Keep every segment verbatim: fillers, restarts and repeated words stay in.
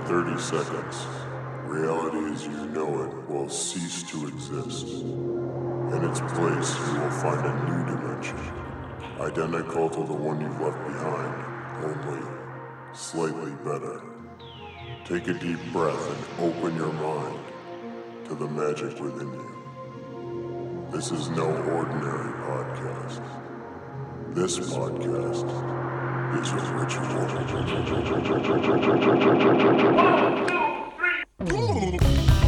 thirty seconds, reality as you know it will cease to exist. In its place, you will find a new dimension, identical to the one you've left behind, only slightly better. Take a deep breath and open your mind to the magic within you. This is no ordinary podcast. This podcast is a ritual. One, two, three.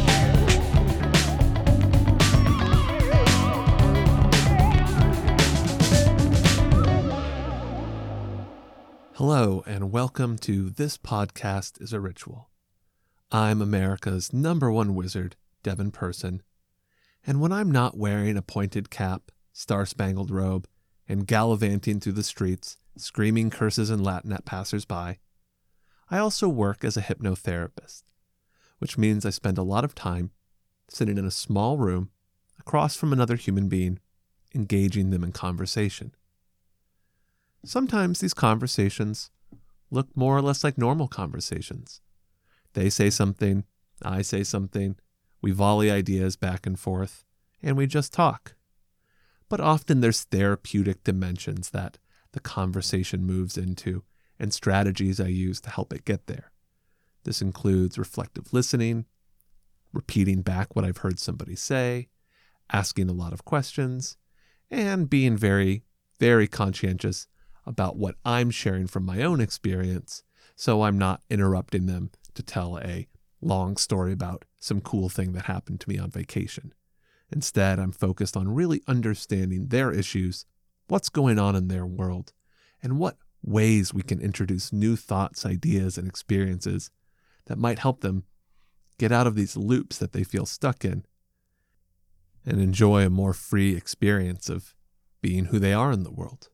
Hello, and welcome to This Podcast is a Ritual. I'm America's number one wizard, Devin Person, and when I'm not wearing a pointed cap, star-spangled robe, and gallivanting through the streets, screaming curses in Latin at passers-by, I also work as a hypnotherapist, which means I spend a lot of time sitting in a small room across from another human being, engaging them in conversation. Sometimes these conversations look more or less like normal conversations. They say something, I say something, we volley ideas back and forth, and we just talk. But often there's therapeutic dimensions that the conversation moves into and strategies I use to help it get there. This includes reflective listening, repeating back what I've heard somebody say, asking a lot of questions, and being very, very conscientious about what I'm sharing from my own experience, so I'm not interrupting them to tell a long story about some cool thing that happened to me on vacation. Instead, I'm focused on really understanding their issues, what's going on in their world, and what ways we can introduce new thoughts, ideas, and experiences that might help them get out of these loops that they feel stuck in and enjoy a more free experience of being who they are in the world.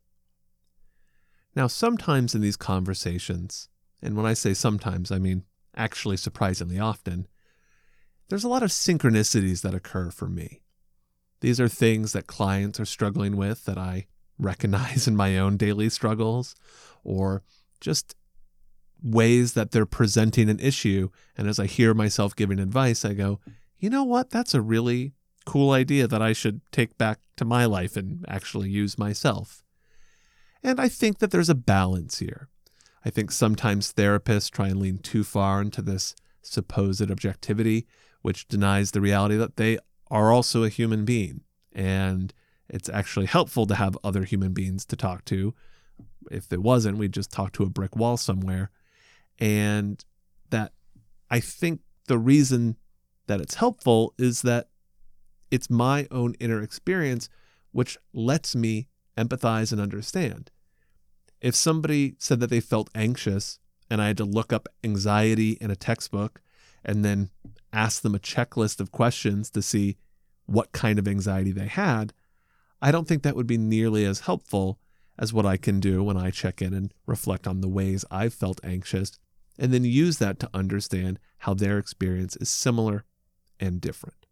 Now, sometimes in these conversations, and when I say sometimes, I mean actually surprisingly often, there's a lot of synchronicities that occur for me. These are things that clients are struggling with that I recognize in my own daily struggles, or just ways that they're presenting an issue. And as I hear myself giving advice, I go, you know what? That's a really cool idea that I should take back to my life and actually use myself. And I think that there's a balance here. I think sometimes therapists try and lean too far into this supposed objectivity, which denies the reality that they are also a human being. And it's actually helpful to have other human beings to talk to. If it wasn't, we'd just talk to a brick wall somewhere. And that I think the reason that it's helpful is that it's my own inner experience, which lets me empathize and understand. If somebody said that they felt anxious and I had to look up anxiety in a textbook and then ask them a checklist of questions to see what kind of anxiety they had, I don't think that would be nearly as helpful as what I can do when I check in and reflect on the ways I've felt anxious and then use that to understand how their experience is similar and different.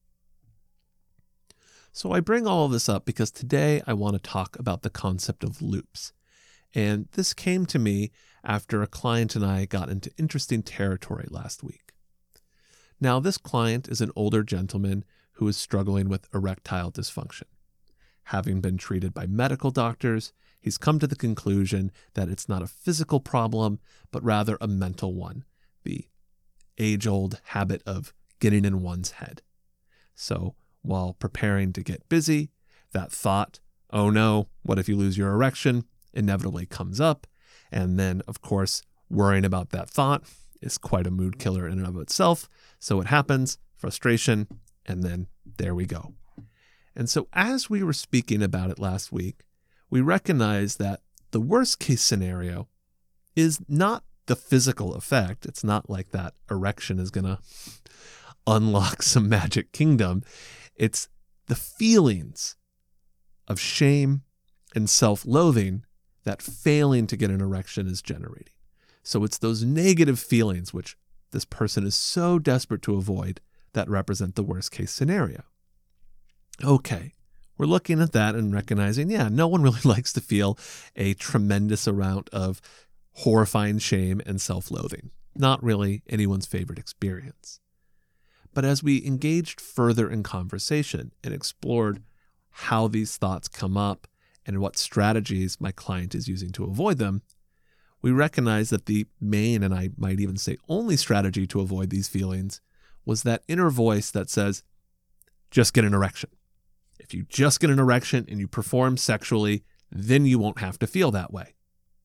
So I bring all of this up because today I want to talk about the concept of loops. And this came to me after a client and I got into interesting territory last week. Now, this client is an older gentleman who is struggling with erectile dysfunction. Having been treated by medical doctors, he's come to the conclusion that it's not a physical problem, but rather a mental one, the age-old habit of getting in one's head. So, while preparing to get busy, that thought, oh no, what if you lose your erection, inevitably comes up. And then, of course, worrying about that thought is quite a mood killer in and of itself. So it happens, frustration, and then there we go. And so as we were speaking about it last week, we recognized that the worst case scenario is not the physical effect. It's not like that erection is going to unlock some magic kingdom. It's the feelings of shame and self-loathing that failing to get an erection is generating. So it's those negative feelings which this person is so desperate to avoid that represent the worst case scenario. Okay, we're looking at that and recognizing, yeah, no one really likes to feel a tremendous amount of horrifying shame and self-loathing. not really anyone's favorite experience. But as we engaged further in conversation and explored how these thoughts come up and what strategies my client is using to avoid them, we recognized that the main, and I might even say only strategy to avoid these feelings was that inner voice that says, just get an erection. If you just get an erection and you perform sexually, then you won't have to feel that way.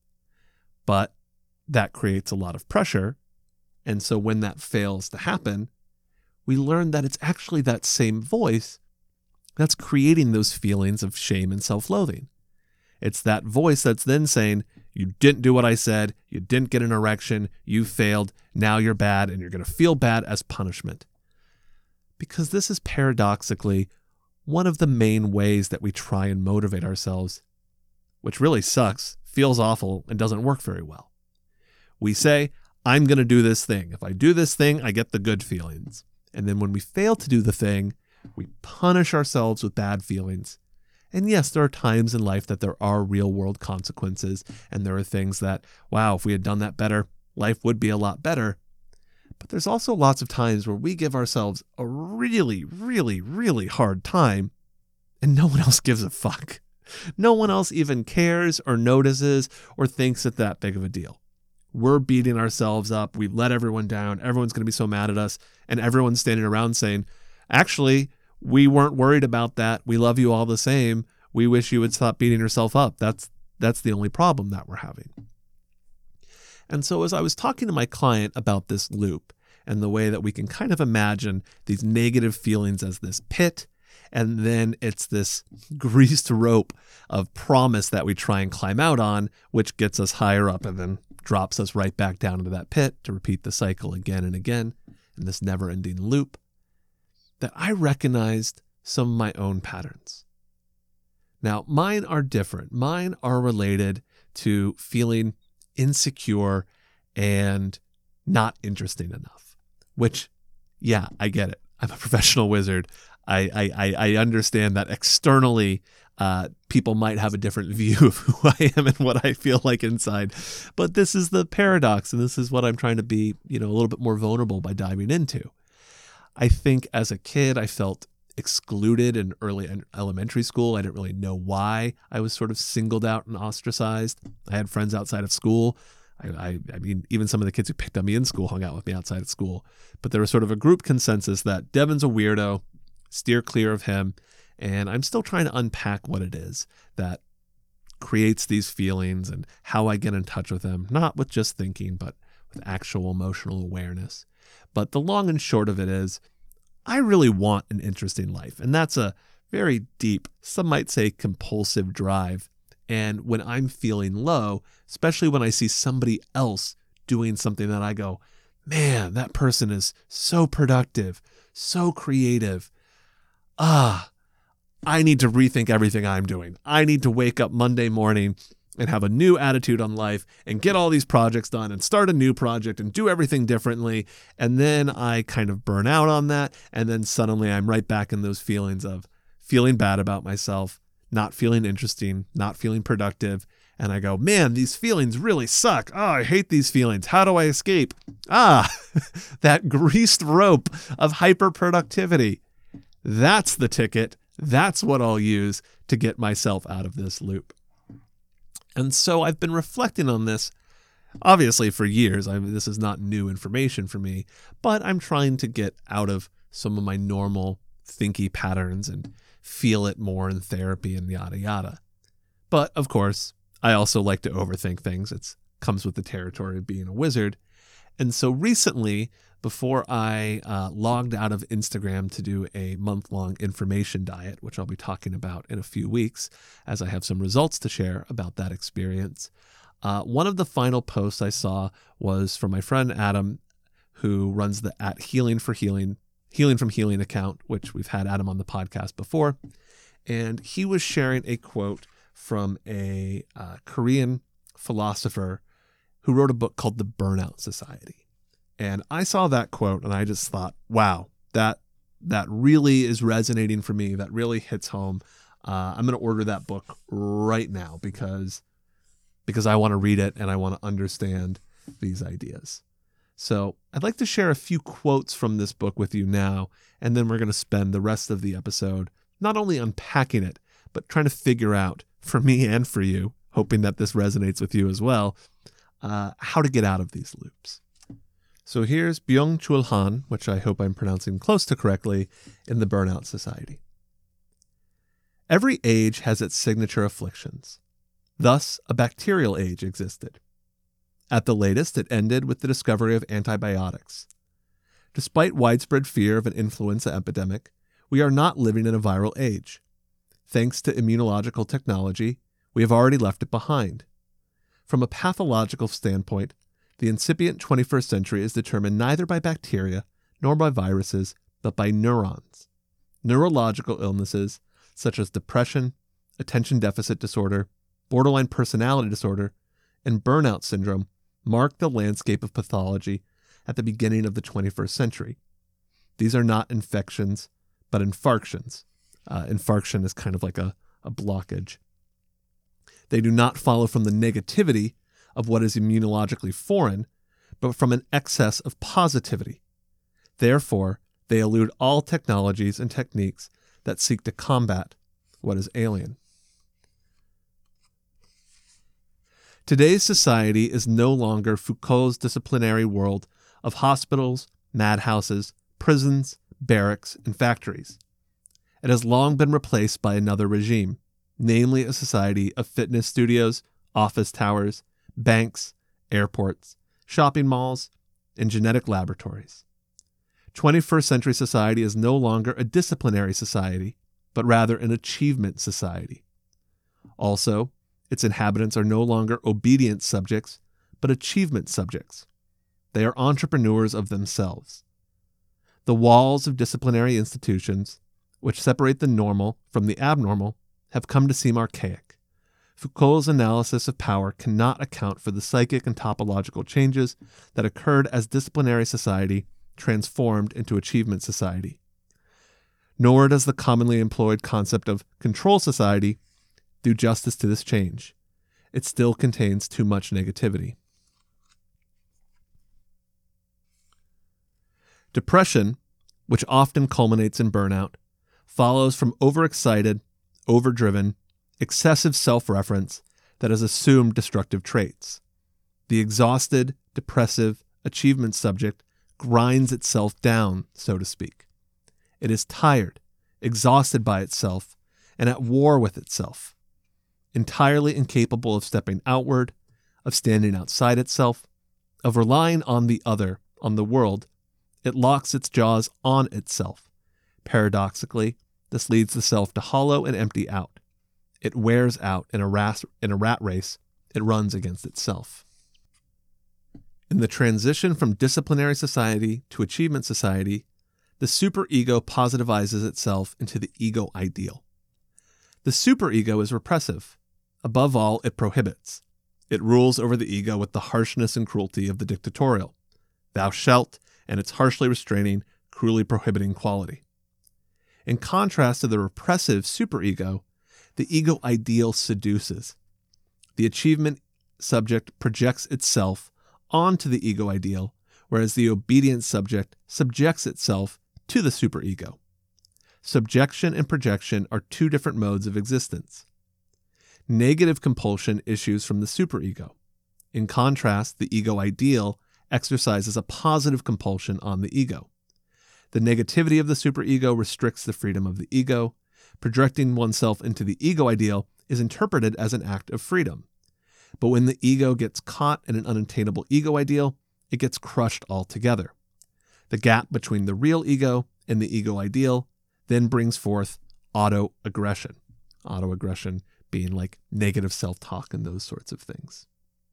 But that creates a lot of pressure. And so when that fails to happen, we learn that it's actually that same voice that's creating those feelings of shame and self-loathing. It's that voice that's then saying, you didn't do what I said, you didn't get an erection, you failed, now you're bad, and you're going to feel bad as punishment. Because this is paradoxically one of the main ways that we try and motivate ourselves, which really sucks, feels awful, and doesn't work very well. We say, I'm going to do this thing. If I do this thing, I get the good feelings. And then when we fail to do the thing, we punish ourselves with bad feelings. And yes, there are times in life that there are real world consequences, and there are things that, wow, if we had done that better, life would be a lot better. But there's also lots of times where we give ourselves a really, really, really hard time, and no one else gives a fuck. No one else even cares or notices or thinks it that big of a deal. We're beating ourselves up. We've let everyone down. Everyone's going to be so mad at us. And everyone's standing around saying, actually, we weren't worried about that. We love you all the same. We wish you would stop beating yourself up. That's that's the only problem that we're having. And so as I was talking to my client about this loop and the way that we can kind of imagine these negative feelings as this pit, and then it's this greased rope of promise that we try and climb out on, which gets us higher up and then drops us right back down into that pit to repeat the cycle again and again in this never-ending loop, that I recognized some of my own patterns. Now, mine are different. Mine are related to feeling insecure and not interesting enough, which, yeah, I get it. I'm a professional wizard. I, I, I understand that externally, uh, people might have a different view of who I am and what I feel like inside. But this is the paradox, and this is what I'm trying to be, you know, a little bit more vulnerable by diving into. I think as a kid, I felt excluded in early elementary school. I didn't really know why I was sort of singled out and ostracized. I had friends outside of school. I, I, I mean, even some of the kids who picked on me in school hung out with me outside of school. But there was sort of a group consensus that Devin's a weirdo, steer clear of him. And I'm still trying to unpack what it is that creates these feelings and how I get in touch with them, not with just thinking, but with actual emotional awareness. But the long and short of it is, I really want an interesting life. And that's a very deep, some might say compulsive drive. And when I'm feeling low, especially when I see somebody else doing something that I go, man, that person is so productive, so creative. Ah, I need to rethink everything I'm doing. I need to wake up Monday morning and have a new attitude on life and get all these projects done and start a new project and do everything differently. And then I kind of burn out on that. And then suddenly I'm right back in those feelings of feeling bad about myself, not feeling interesting, not feeling productive. And I go, man, these feelings really suck. Oh, I hate these feelings. How do I escape? Ah, that greased rope of hyperproductivity. That's the ticket. That's what I'll use to get myself out of this loop. And so I've been reflecting on this, obviously, for years. I mean, this is not new information for me, but I'm trying to get out of some of my normal thinky patterns and feel it more in therapy and yada yada. But of course, I also like to overthink things. It comes with the territory of being a wizard. And so recently, before I uh, logged out of Instagram to do a month-long information diet, which I'll be talking about in a few weeks, as I have some results to share about that experience, uh, one of the final posts I saw was from my friend Adam, who runs the at Healing for Healing, Healing from Healing account, which we've had Adam on the podcast before. And he was sharing a quote from a uh, Korean philosopher who wrote a book called The Burnout Society. And I saw that quote and I just thought, wow, that that really is resonating for me. That really hits home. Uh, I'm going to order that book right now because, because I want to read it and I want to understand these ideas. So I'd like to share a few quotes from this book with you now, and then we're going to spend the rest of the episode not only unpacking it, but trying to figure out, for me and for you, hoping that this resonates with you as well, uh, how to get out of these loops. So here's Byung-Chul Han, which I hope I'm pronouncing close to correctly, in The Burnout Society. Every age has its signature afflictions. Thus, a bacterial age existed. At the latest, it ended with the discovery of antibiotics. Despite widespread fear of an influenza epidemic, we are not living in a viral age. Thanks to immunological technology, we have already left it behind. From a pathological standpoint, the incipient twenty-first century is determined neither by bacteria nor by viruses, but by neurons. Neurological illnesses such as depression, attention deficit disorder, borderline personality disorder, and burnout syndrome mark the landscape of pathology at the beginning of the twenty-first century. These are not infections, but infarctions. Uh, infarction is kind of like a, a blockage. They do not follow from the negativity of what is immunologically foreign, but from an excess of positivity. Therefore, they elude all technologies and techniques that seek to combat what is alien. Today's society is no longer Foucault's disciplinary world of hospitals, madhouses, prisons, barracks, and factories. It has long been replaced by another regime, namely a society of fitness studios, office towers, banks, airports, shopping malls, and genetic laboratories. twenty-first century society is no longer a disciplinary society, but rather an achievement society. Also, its inhabitants are no longer obedient subjects, but achievement subjects. They are entrepreneurs of themselves. The walls of disciplinary institutions, which separate the normal from the abnormal, have come to seem archaic. Foucault's analysis of power cannot account for the psychic and topological changes that occurred as disciplinary society transformed into achievement society. Nor does the commonly employed concept of control society do justice to this change. It still contains too much negativity. Depression, which often culminates in burnout, follows from overexcited, overdriven, excessive self-reference that has assumed destructive traits. The exhausted, depressive, achievement subject grinds itself down, so to speak. It is tired, exhausted by itself, and at war with itself. Entirely incapable of stepping outward, of standing outside itself, of relying on the other, on the world, it locks its jaws on itself. Paradoxically, this leads the self to hollow and empty out. It wears out in a, ras- in a rat race. It runs against itself. In the transition from disciplinary society to achievement society, the superego positivizes itself into the ego ideal. The superego is repressive. Above all, it prohibits. It rules over the ego with the harshness and cruelty of the dictatorial. Thou shalt, and its harshly restraining, cruelly prohibiting quality. In contrast to the repressive superego, the ego ideal seduces. The achievement subject projects itself onto the ego ideal, whereas the obedient subject subjects itself to the superego. Subjection and projection are two different modes of existence. Negative compulsion issues from the superego. In contrast, the ego ideal exercises a positive compulsion on the ego. The negativity of the superego restricts the freedom of the ego. Projecting oneself into the ego ideal is interpreted as an act of freedom. But when the ego gets caught in an unattainable ego ideal, it gets crushed altogether. The gap between the real ego and the ego ideal then brings forth autoaggression. Autoaggression being like negative self-talk and those sorts of things.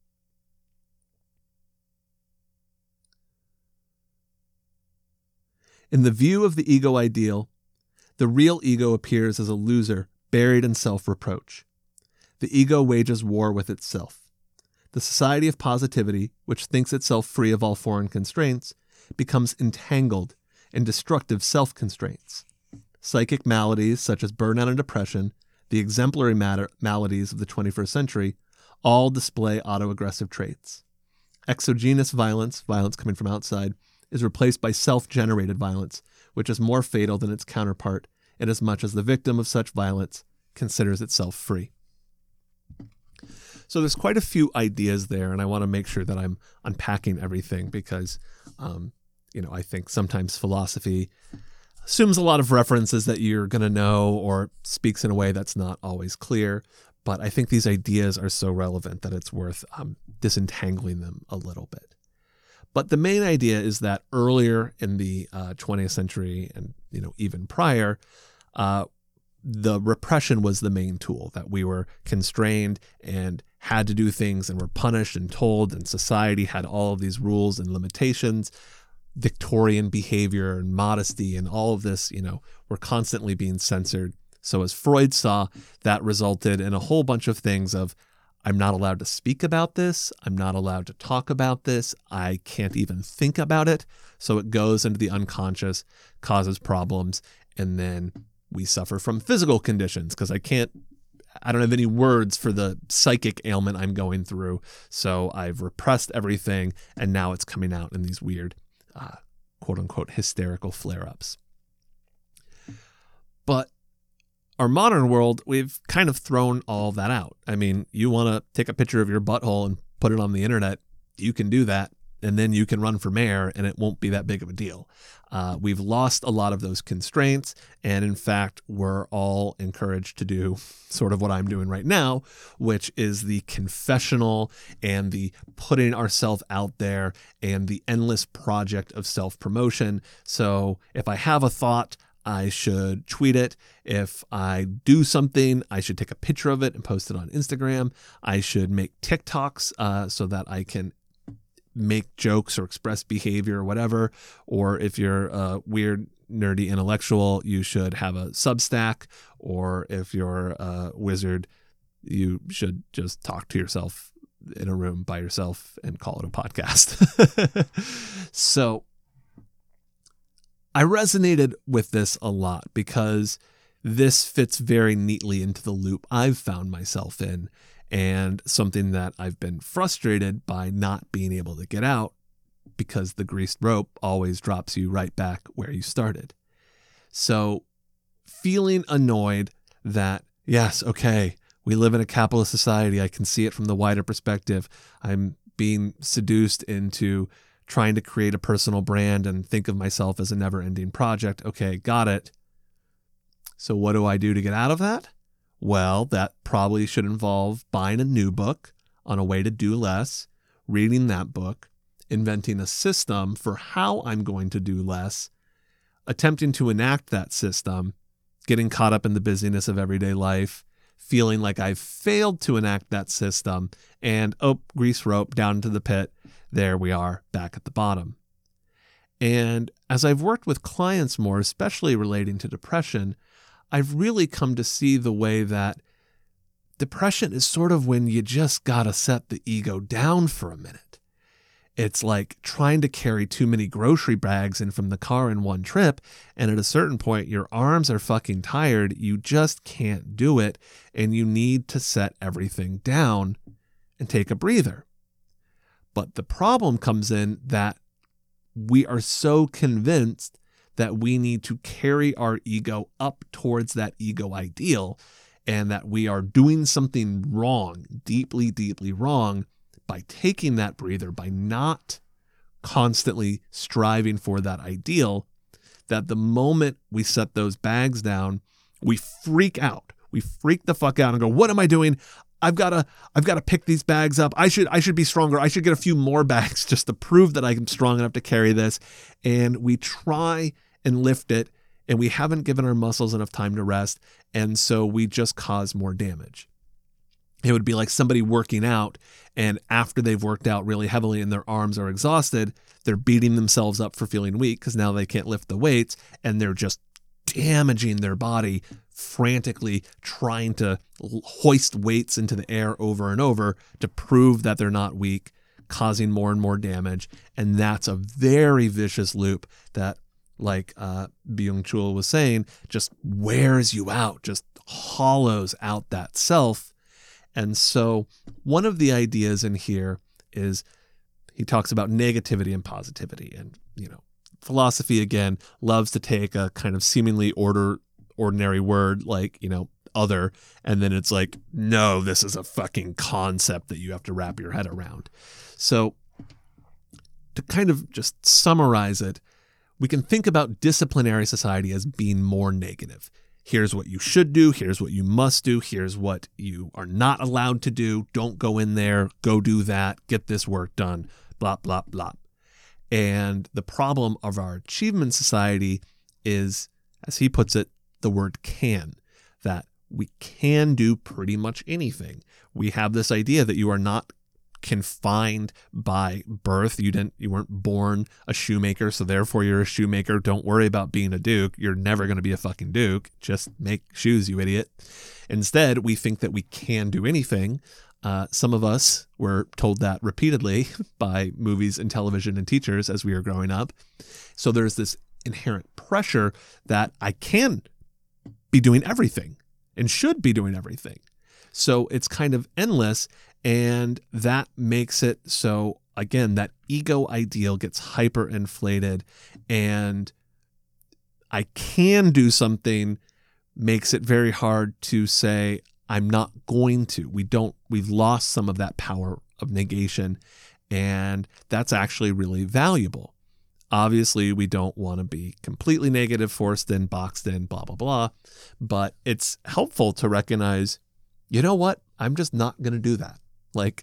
In the view of the ego ideal, the real ego appears as a loser buried in self-reproach. The ego wages war with itself. The society of positivity, which thinks itself free of all foreign constraints, becomes entangled in destructive self-constraints. Psychic maladies such as burnout and depression, the exemplary matter, maladies of the twenty-first century, all display autoaggressive traits. exogenous violence, violence coming from outside, is replaced by self-generated violence, which is more fatal than its counterpart, inasmuch as the victim of such violence considers itself free. So there's quite a few ideas there, and I want to make sure that I'm unpacking everything because, um, you know, I think sometimes philosophy assumes a lot of references that you're going to know or speaks in a way that's not always clear. But I think these ideas are so relevant that it's worth um, disentangling them a little bit. But the main idea is that earlier in the uh, twentieth century and, you know, even prior, uh, the repression was the main tool, that we were constrained and had to do things and were punished and told, and society had all of these rules and limitations. Victorian behavior and modesty and all of this, you know, were constantly being censored. So as Freud saw, that resulted in a whole bunch of things of, I'm not allowed to speak about this. I'm not allowed to talk about this. I can't even think about it. So it goes into the unconscious, causes problems, and then we suffer from physical conditions because I can't, I don't have any words for the psychic ailment I'm going through. So I've repressed everything, and now it's coming out in these weird, uh, quote unquote, hysterical flare-ups. But our modern world, we've kind of thrown all that out. I mean, you want to take a picture of your butthole and put it on the internet, you can do that, and then you can run for mayor, and it won't be that big of a deal. Uh, we've lost a lot of those constraints, and in fact, we're all encouraged to do sort of what I'm doing right now, which is the confessional and the putting ourselves out there and the endless project of self-promotion. So if I have a thought, I should tweet it. If I do something, I should take a picture of it and post it on Instagram. I should make TikToks uh, so that I can make jokes or express behavior or whatever. Or if you're a weird, nerdy intellectual, you should have a Substack. Or if you're a wizard, you should just talk to yourself in a room by yourself and call it a podcast. So I resonated with this a lot because this fits very neatly into the loop I've found myself in, and something that I've been frustrated by not being able to get out because the greased rope always drops you right back where you started. So feeling annoyed that, yes, okay, we live in a capitalist society. I can see it from the wider perspective. I'm being seduced into trying to create a personal brand and think of myself as a never-ending project. Okay, got it. So what do I do to get out of that? Well, that probably should involve buying a new book on a way to do less, reading that book, inventing a system for how I'm going to do less, attempting to enact that system, getting caught up in the busyness of everyday life, feeling like I've failed to enact that system, and oh, grease rope down into the pit. There we are, back at the bottom. And as I've worked with clients more, especially relating to depression, I've really come to see the way that depression is sort of when you just gotta set the ego down for a minute. It's like trying to carry too many grocery bags in from the car in one trip, and at a certain point, your arms are fucking tired, you just can't do it, and you need to set everything down and take a breather. But the problem comes in that we are so convinced that we need to carry our ego up towards that ego ideal, and that we are doing something wrong, deeply, deeply wrong, by taking that breather, by not constantly striving for that ideal, that the moment we set those bags down, we freak out. We freak the fuck out and go, what am I doing? I've got to I've got to pick these bags up. I should I should be stronger. I should get a few more bags just to prove that I'm strong enough to carry this. And we try and lift it, and we haven't given our muscles enough time to rest, and so we just cause more damage. It would be like somebody working out, and after they've worked out really heavily and their arms are exhausted, they're beating themselves up for feeling weak because now they can't lift the weights, and they're just damaging their body, frantically trying to hoist weights into the air over and over to prove that they're not weak, causing more and more damage. And that's a very vicious loop that, like uh, Byung-Chul was saying, just wears you out, just hollows out that self. And so one of the ideas in here is He talks about negativity and positivity. And, you know, philosophy, again, loves to take a kind of seemingly order, ordinary word like, you know, other, and then it's like, no, this is a fucking concept that you have to wrap your head around. So to kind of just summarize it, we can think about disciplinary society as being more negative. Here's what you should do. Here's what you must do. Here's what you are not allowed to do. Don't go in there. Go do that. Get this work done. Blah, blah, blah. And the problem of our achievement society is, as he puts it, the word can, that we can do pretty much anything. We have this idea that you are not confined by birth. You didn't, you weren't born a shoemaker, so therefore you're a shoemaker. Don't worry about being a duke. You're never going to be a fucking duke. Just make shoes, you idiot. Instead, we think that we can do anything. Uh, some of us were told that repeatedly by movies and television and teachers as we were growing up. So there's this inherent pressure that I can be doing everything and should be doing everything. So it's kind of endless, and that makes it so, again, that ego ideal gets hyperinflated, and I can do something makes it very hard to say, I'm not going to. We don't, we've lost some of that power of negation, and that's actually really valuable. Obviously, we don't want to be completely negative, forced in, boxed in, blah, blah, blah. But it's helpful to recognize, you know what? I'm just not going to do that. Like,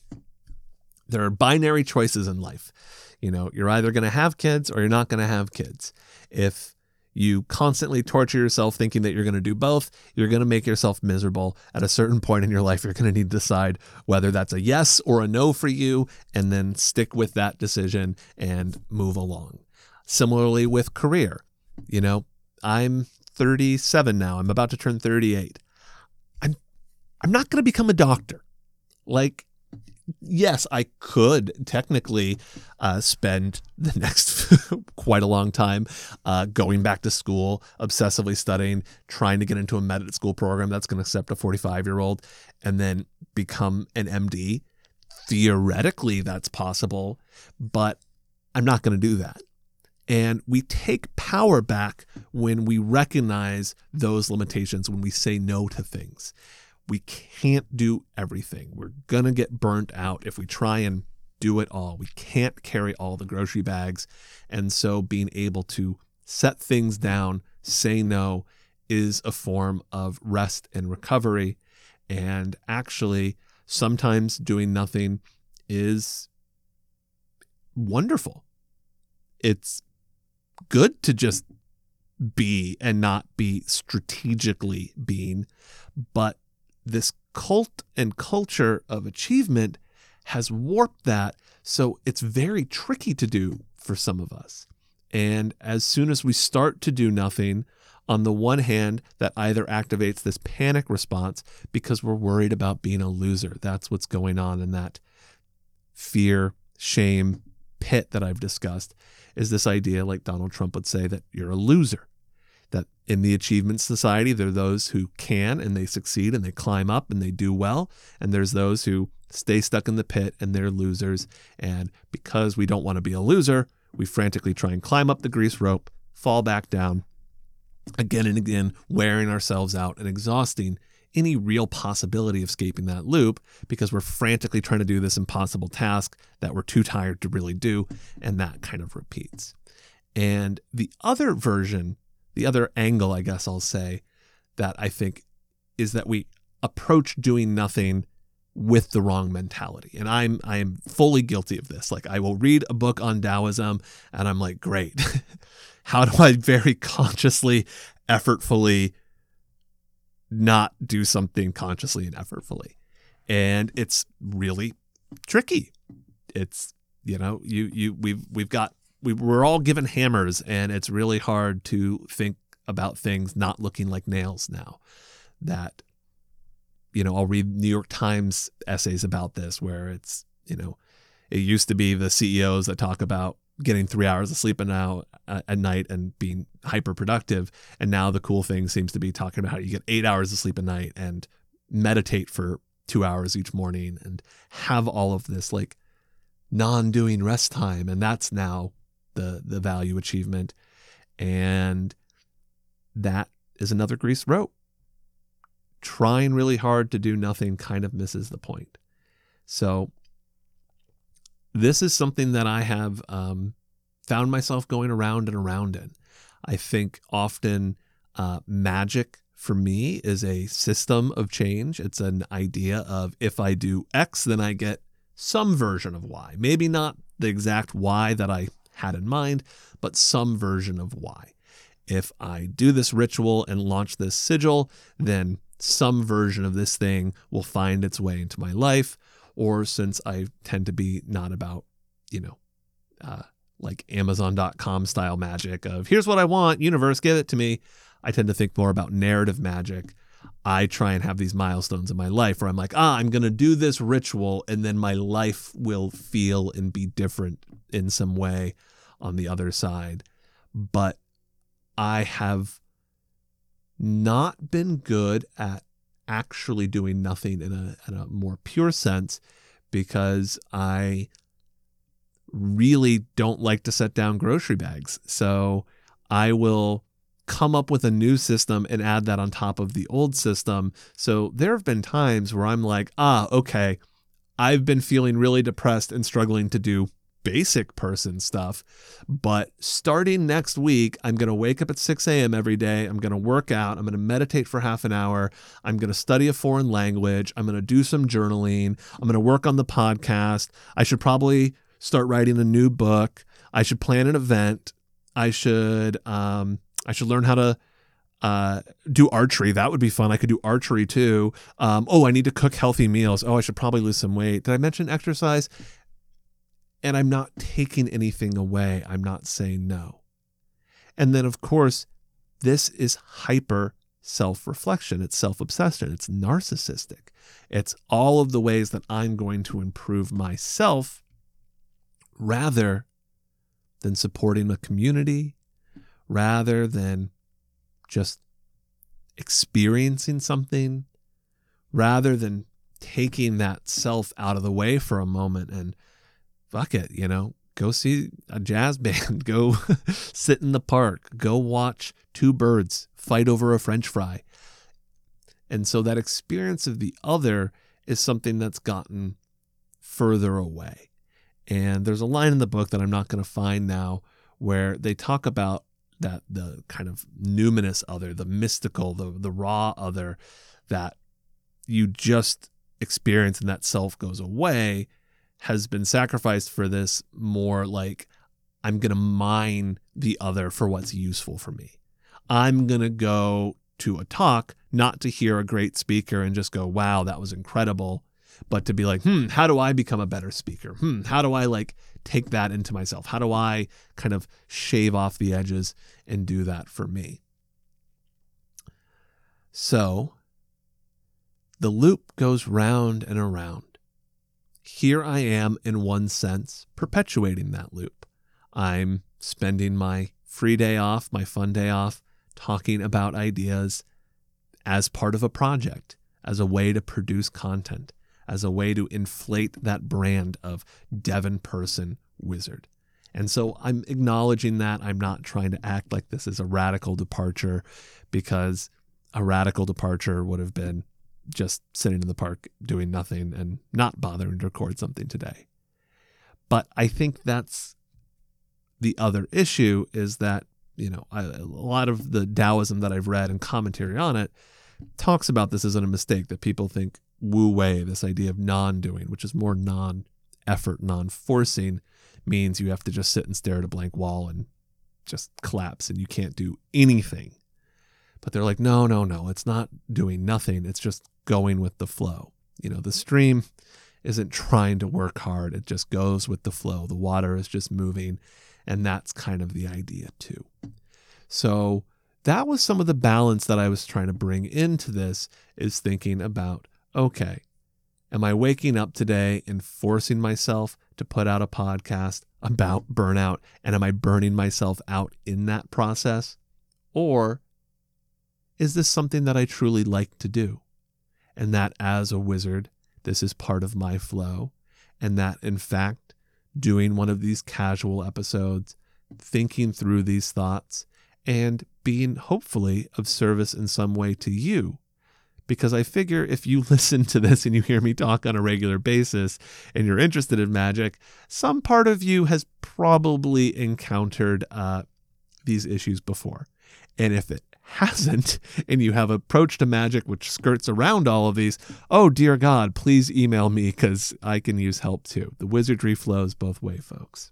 there are binary choices in life. You know, you're either going to have kids or you're not going to have kids. If you constantly torture yourself thinking that you're going to do both, you're going to make yourself miserable. At a certain point in your life, you're going to need to decide whether that's a yes or a no for you, and then stick with that decision and move along. Similarly with career, you know, I'm thirty-seven now. I'm about to turn thirty-eight. I'm, I'm not going to become a doctor. Like, yes, I could technically uh, spend the next quite a long time uh, going back to school, obsessively studying, trying to get into a med school program that's going to accept a forty-five-year-old, and then become an M D. Theoretically, that's possible, but I'm not going to do that. And we take power back when we recognize those limitations, when we say no to things. We can't do everything. We're going to get burnt out if we try and do it all. We can't carry all the grocery bags. And so being able to set things down, say no, is a form of rest and recovery. And actually, sometimes doing nothing is wonderful. It's good to just be and not be strategically being, but this cult and culture of achievement has warped that, so it's very tricky to do for some of us. And as soon as we start to do nothing, on the one hand, that either activates this panic response because we're worried about being a loser. That's what's going on in that fear, shame pit that I've discussed, is this idea, like Donald Trump would say, that you're a loser. That in the achievement society, there are those who can and they succeed and they climb up and they do well. And there's those who stay stuck in the pit and they're losers. And because we don't want to be a loser, we frantically try and climb up the grease rope, fall back down again and again, wearing ourselves out and exhausting any real possibility of escaping that loop because we're frantically trying to do this impossible task that we're too tired to really do. And that kind of repeats. And the other version, the other angle, I guess I'll say, that I think is that we approach doing nothing with the wrong mentality. And I'm I am fully guilty of this. Like, I will read a book on Taoism and I'm like, great. How do I very consciously, effortfully not do something consciously and effortfully? And it's really tricky. It's, you know, you you we've we've got we we're all given hammers, and it's really hard to think about things not looking like nails now. That, you know, I'll read New York Times essays about this where it's, you know, it used to be the C E Os that talk about getting three hours of sleep now at night and being hyper productive. And now the cool thing seems to be talking about how you get eight hours of sleep a night and meditate for two hours each morning and have all of this. Like, non-doing rest time, and that's now the the value achievement. And that is another greased rope. Trying really hard to do nothing kind of misses the point. So this is something that I have um, found myself going around and around in. I think often uh, magic for me is a system of change. It's an idea of if I do X, then I get some version of Y. Maybe not the exact Y that I had in mind, but some version of Y. If I do this ritual and launch this sigil, then some version of this thing will find its way into my life. Or since I tend to be not about, you know, uh, like Amazon dot com style magic of here's what I want, universe, give it to me. I tend to think more about narrative magic. I try and have these milestones in my life where I'm like, ah, I'm going to do this ritual and then my life will feel and be different in some way on the other side. But I have not been good at actually doing nothing in a, in a more pure sense because I really don't like to set down grocery bags. So I will come up with a new system and add that on top of the old system. So there have been times where I'm like, ah, okay, I've been feeling really depressed and struggling to do basic person stuff. But starting next week, I'm going to wake up at six a.m. every day. I'm going to work out. I'm going to meditate for half an hour. I'm going to study a foreign language. I'm going to do some journaling. I'm going to work on the podcast. I should probably start writing a new book. I should plan an event. I should, um, I should learn how to uh, do archery. That would be fun. I could do archery too. Um, oh, I need to cook healthy meals. Oh, I should probably lose some weight. Did I mention exercise? And I'm not taking anything away. I'm not saying no. And then, of course, this is hyper self-reflection. It's self-obsession. It's narcissistic. It's all of the ways that I'm going to improve myself rather than supporting a community, rather than just experiencing something, rather than taking that self out of the way for a moment and fuck it, you know, go see a jazz band, go sit in the park, go watch two birds fight over a French fry. And so that experience of the other is something that's gotten further away. And there's a line in the book that I'm not going to find now where they talk about that the kind of numinous other, the mystical, the the raw other that you just experience and that self goes away has been sacrificed for this more like I'm going to mine the other for what's useful for me. I'm going to go to a talk, not to hear a great speaker and just go, wow, that was incredible, but to be like, hmm, how do I become a better speaker? Hmm, how do I like take that into myself? How do I kind of shave off the edges and do that for me? So the loop goes round and around. Here I am, in one sense, perpetuating that loop. I'm spending my free day off, my fun day off, talking about ideas as part of a project, as a way to produce content, as a way to inflate that brand of Devin Person Wizard. And so I'm acknowledging that. I'm not trying to act like this is a radical departure, because a radical departure would have been just sitting in the park doing nothing and not bothering to record something today. But I think that's the other issue, is that, you know, I, a lot of the Taoism that I've read and commentary on it talks about this as a mistake, that people think Wu Wei, this idea of non-doing, which is more non-effort, non-forcing, means you have to just sit and stare at a blank wall and just collapse and you can't do anything. But they're like, no, no, no, it's not doing nothing. It's just going with the flow. You know, the stream isn't trying to work hard. It just goes with the flow. The water is just moving. And that's kind of the idea too. So that was some of the balance that I was trying to bring into this, is thinking about, okay, am I waking up today and forcing myself to put out a podcast about burnout? And am I burning myself out in that process? Or is this something that I truly like to do? And that as a wizard, this is part of my flow. And that in fact, doing one of these casual episodes, thinking through these thoughts, and being hopefully of service in some way to you. Because I figure if you listen to this and you hear me talk on a regular basis and you're interested in magic, some part of you has probably encountered uh, these issues before. And if it hasn't, and you have approach to magic which skirts around all of these, oh dear God, please email me because I can use help too. The wizardry flows both ways, folks.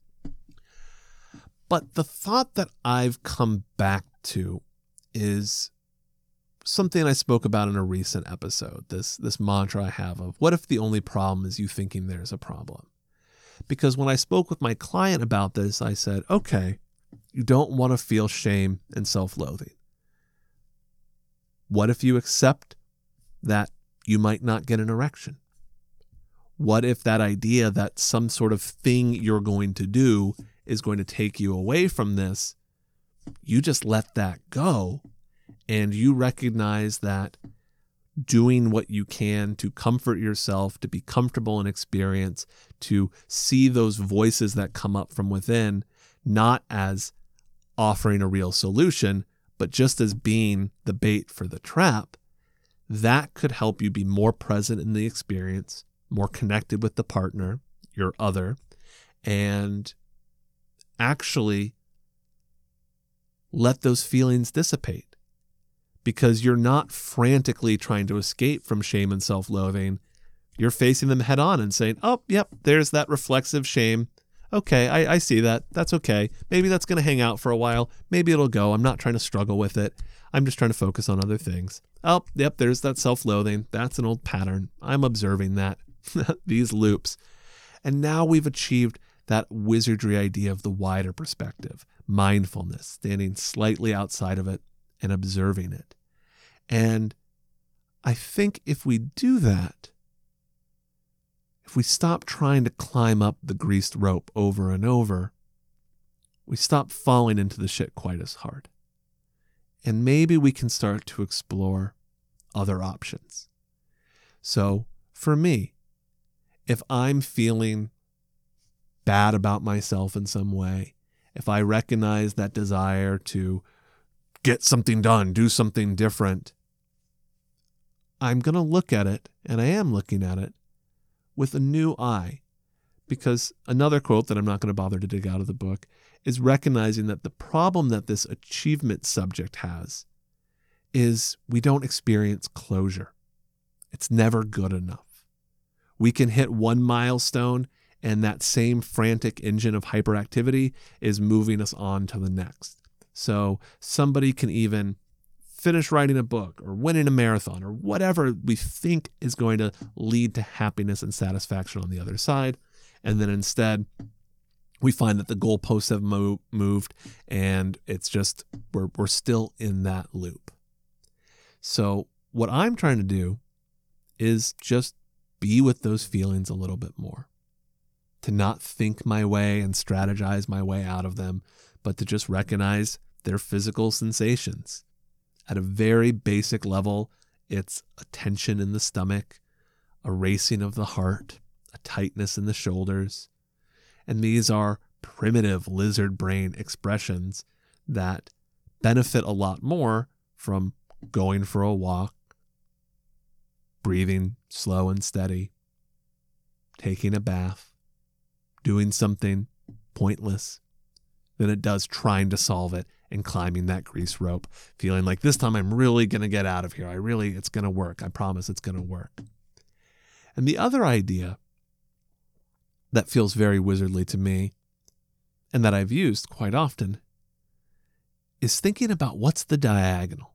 But the thought that I've come back to is something I spoke about in a recent episode, this, this mantra I have of, what if the only problem is you thinking there's a problem? Because when I spoke with my client about this, I said, okay, you don't want to feel shame and self-loathing. What if you accept that you might not get an erection? What if that idea that some sort of thing you're going to do is going to take you away from this, you just let that go, and you recognize that doing what you can to comfort yourself, to be comfortable in experience, to see those voices that come up from within, not as offering a real solution, but just as being the bait for the trap, that could help you be more present in the experience, more connected with the partner, your other, and actually let those feelings dissipate. Because you're not frantically trying to escape from shame and self-loathing. You're facing them head on and saying, oh, yep, there's that reflexive shame. Okay, I, I see that. That's okay. Maybe that's going to hang out for a while. Maybe it'll go. I'm not trying to struggle with it. I'm just trying to focus on other things. Oh, yep, there's that self-loathing. That's an old pattern. I'm observing that. These loops. And now we've achieved that wizardry idea of the wider perspective, mindfulness, standing slightly outside of it and observing it. And I think if we do that, if we stop trying to climb up the greased rope over and over, we stop falling into the shit quite as hard. And maybe we can start to explore other options. So for me, if I'm feeling bad about myself in some way, if I recognize that desire to get something done, do something different, I'm going to look at it, and I am looking at it, with a new eye. Because another quote that I'm not going to bother to dig out of the book is recognizing that the problem that this achievement subject has is we don't experience closure. It's never good enough. We can hit one milestone, and that same frantic engine of hyperactivity is moving us on to the next. So somebody can even finish writing a book or winning a marathon or whatever we think is going to lead to happiness and satisfaction on the other side. And then instead, we find that the goalposts have mo- moved and it's just, we're, we're still in that loop. So what I'm trying to do is just be with those feelings a little bit more. To not think my way and strategize my way out of them, but to just recognize their physical sensations. At a very basic level, it's a tension in the stomach, a racing of the heart, a tightness in the shoulders. And these are primitive lizard brain expressions that benefit a lot more from going for a walk, breathing slow and steady, taking a bath, doing something pointless, than it does trying to solve it and climbing that grease rope, feeling like this time I'm really going to get out of here. I really, it's going to work. I promise it's going to work. And the other idea that feels very wizardly to me and that I've used quite often is thinking about what's the diagonal.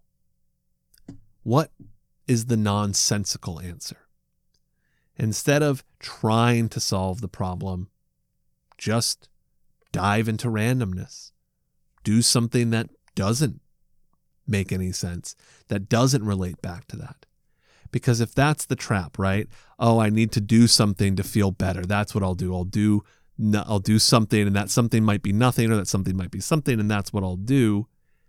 What is the nonsensical answer? Instead of trying to solve the problem, just dive into randomness. Do something that doesn't make any sense, that doesn't relate back to that. Because if that's the trap, right? Oh, I need to do something to feel better. That's what I'll do. I'll do no, I'll do something, and that something might be nothing, or that something might be something, and that's what I'll do.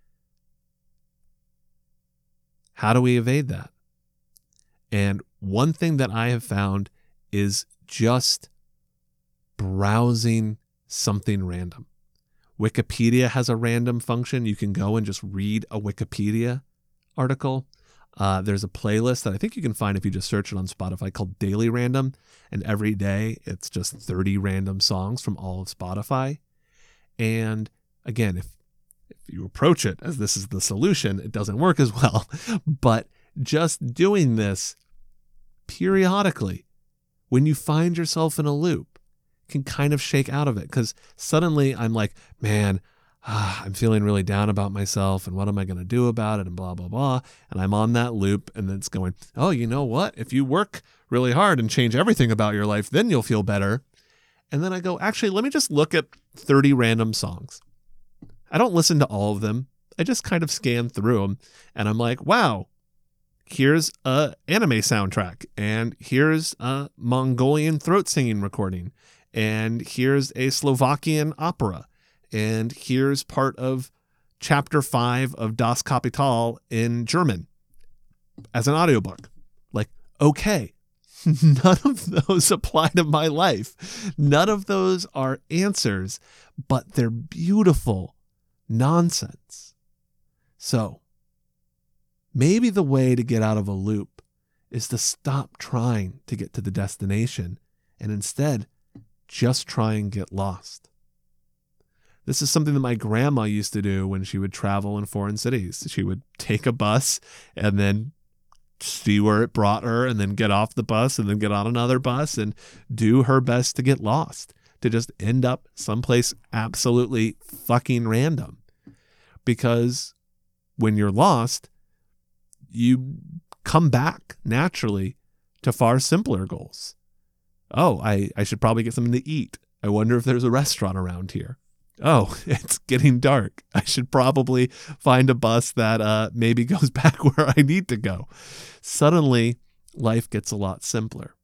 How do we evade that? And one thing that I have found is just browsing something random. Wikipedia has a random function. You can go and just read a Wikipedia article. Uh, there's a playlist that I think you can find if you just search it on Spotify called Daily Random. And every day it's just thirty random songs from all of Spotify. And again, if, if you approach it as this is the solution, it doesn't work as well. But just doing this periodically, when you find yourself in a loop, can kind of shake out of it. Because suddenly I'm like, man, ah, I'm feeling really down about myself, and what am I going to do about it, and blah, blah, blah. And I'm on that loop, and then it's going, oh, you know what? If you work really hard and change everything about your life, then you'll feel better. And then I go, actually, let me just look at thirty random songs. I don't listen to all of them. I just kind of scan through them, and I'm like, wow, here's a anime soundtrack, and here's a Mongolian throat singing recording, and here's a Slovakian opera, and here's part of chapter five of Das Kapital in German as an audiobook. Like, okay, none of those apply to my life. None of those are answers, but they're beautiful nonsense. So maybe the way to get out of a loop is to stop trying to get to the destination and instead just try and get lost. This is something that my grandma used to do when she would travel in foreign cities. She would take a bus and then see where it brought her and then get off the bus and then get on another bus and do her best to get lost, to just end up someplace absolutely fucking random. Because when you're lost, you come back naturally to far simpler goals. Oh, I, I should probably get something to eat. I wonder if there's a restaurant around here. Oh, it's getting dark. I should probably find a bus that uh, maybe goes back where I need to go. Suddenly, life gets a lot simpler.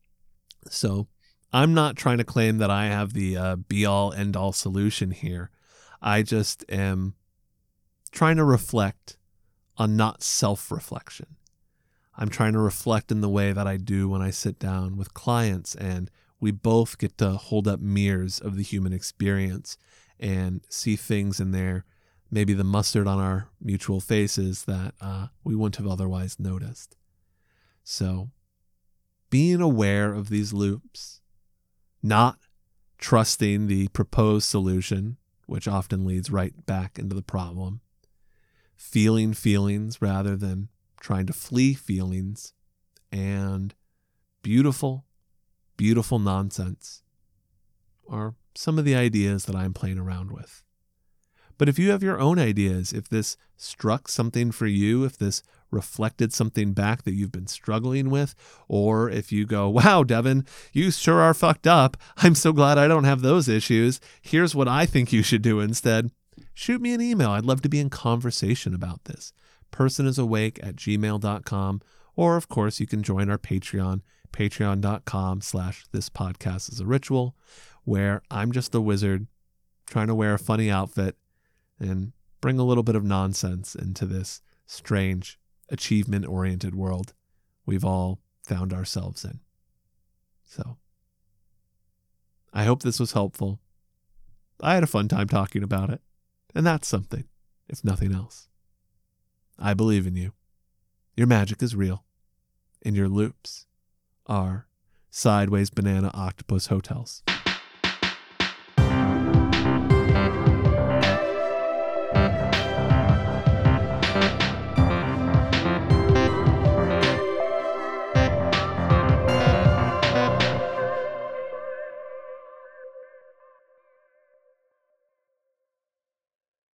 So I'm not trying to claim that I have the uh, be-all, end-all solution here. I just am trying to reflect on not self-reflection. I'm trying to reflect in the way that I do when I sit down with clients, and we both get to hold up mirrors of the human experience and see things in there, maybe the mustard on our mutual faces that uh, we wouldn't have otherwise noticed. So being aware of these loops, not trusting the proposed solution, which often leads right back into the problem, feeling feelings rather than trying to flee feelings, and beautiful, beautiful nonsense are some of the ideas that I'm playing around with. But if you have your own ideas, if this struck something for you, if this reflected something back that you've been struggling with, or if you go, wow, Devin, you sure are fucked up. I'm so glad I don't have those issues. Here's what I think you should do instead. Shoot me an email. I'd love to be in conversation about this. personisawake at gmail dot com. Or, of course, you can join our Patreon, patreon.com slash this podcast is a ritual, where I'm just a wizard trying to wear a funny outfit and bring a little bit of nonsense into this strange, achievement-oriented world we've all found ourselves in. So, I hope this was helpful. I had a fun time talking about it, and that's something, if nothing else. I believe in you. Your magic is real, and your loops are sideways banana octopus hotels.